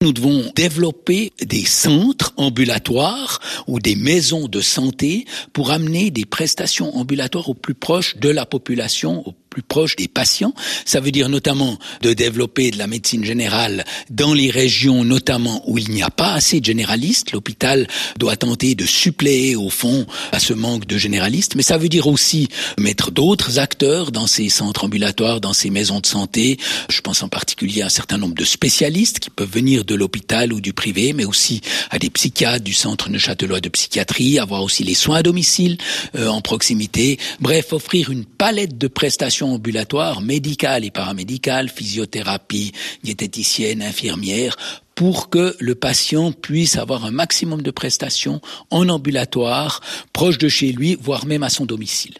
Nous devons développer des centres ambulatoires ou des maisons de santé pour amener des prestations ambulatoires au plus proche de la population, au plus proche des patients. Ça veut dire notamment de développer de la médecine générale dans les régions notamment où il n'y a pas assez de généralistes. L'hôpital doit tenter de suppléer au fond à ce manque de généralistes, mais ça veut dire aussi mettre d'autres acteurs dans ces centres ambulatoires, dans ces maisons de santé. Je pense en particulier à un certain nombre de spécialistes qui peuvent venir de l'hôpital ou du privé, mais aussi à des psychiatres du centre neuchâtelois de psychiatrie, avoir aussi les soins à domicile en proximité. Bref, offrir une palette de prestations ambulatoires, médicales et paramédicales, physiothérapie, diététicienne, infirmière, pour que le patient puisse avoir un maximum de prestations en ambulatoire, proche de chez lui, voire même à son domicile.